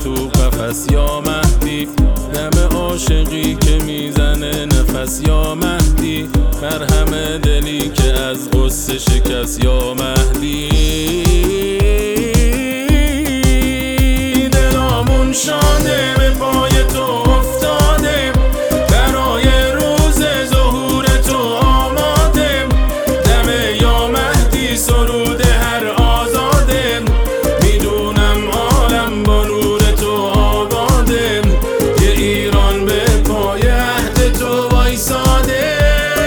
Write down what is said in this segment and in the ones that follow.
تو قفس یا مهدی، دم عاشقی که میزنه نفس یا مهدی، مرهم دلی که از غصه شکست یا مهدی. دلامون شاده به پای تو افتاده، برای روز ظهور تو آماده، دم یا مهدی سرود هر آزاده، میدونم عالم با نور تو آباده، یه ایران به پای عهد تو وایساده.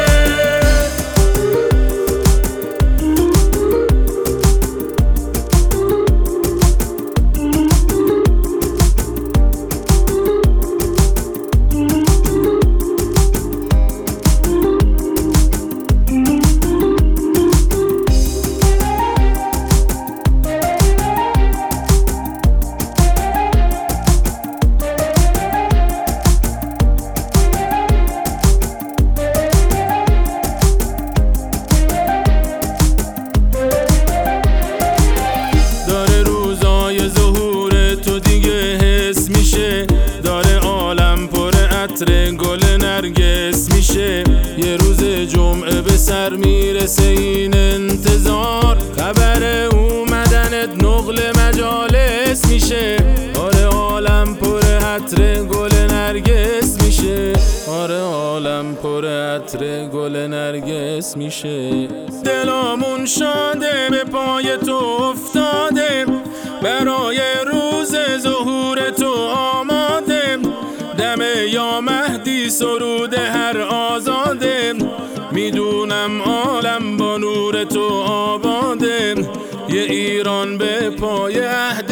گل نرگس میشه، یه روز جمعه به سر میرسه این انتظار، خبر اومدنت نقل مجالس میشه، آره عالم پر عطر گل نرگس میشه، آره عالم پر عطر گل نرگس میشه. دلامون شاده به پای تو افتاده، برای روز ظهور تو آماده، دم یا مهدی سرود هر آزاده، میدونم عالم با نور تو آباده، یه ایران به پای عهد